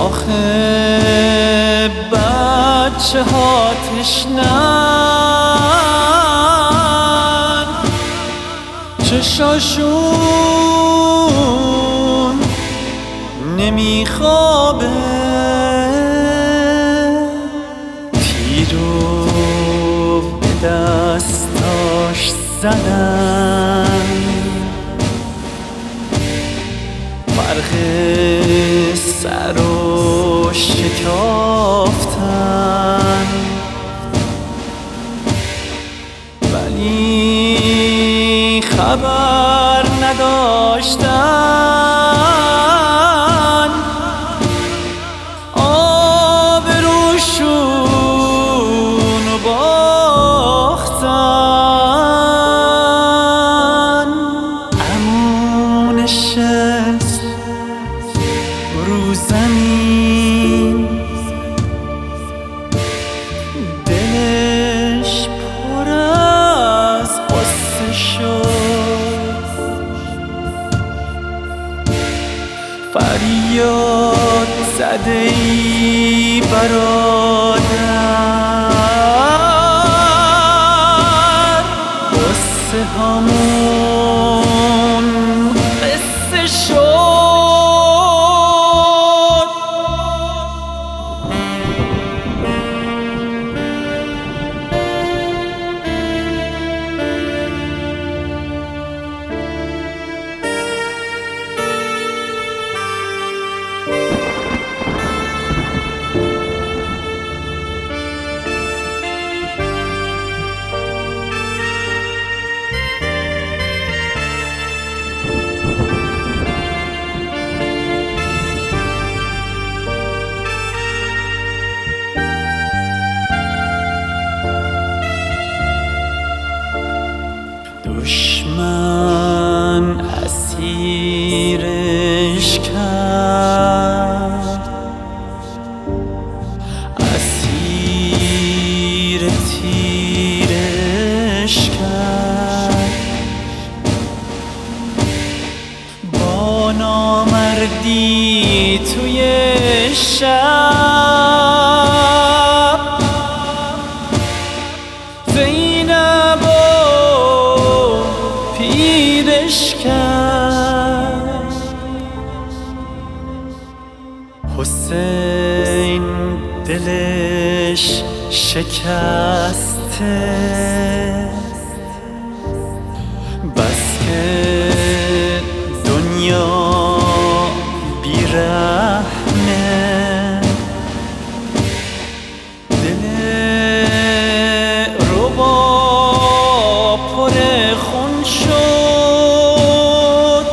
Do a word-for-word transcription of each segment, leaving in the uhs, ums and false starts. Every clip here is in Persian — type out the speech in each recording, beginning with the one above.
آخه بچه ها تشنن، چشاشون نمیخوابه، تیرو به دستاش زدن، فرق سر و شکافتن، ولی خبر نداشتن آبروشون رو باختن. عمو نشست رو زمین، دلش پر از قصه شد، فریاد زده ای برادر، قصه همون قصه شد. دشمن اسیرش کرد، اسیر تیرش کرد، با نامردی توی شب زینب پیرش کرد. حسین دلش شکسته، بس که دنیا بیرحمه، دل ربا پر خون شد،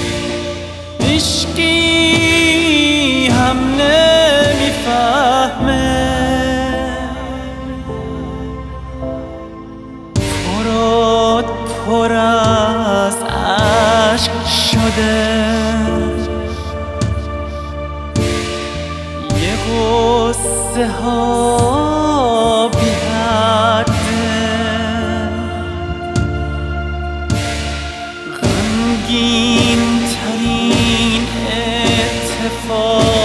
هیچکی هم نمیفهمه، فراد پر از عشق شده، یه قصه ها بی حده، غمگین ترین اتفاق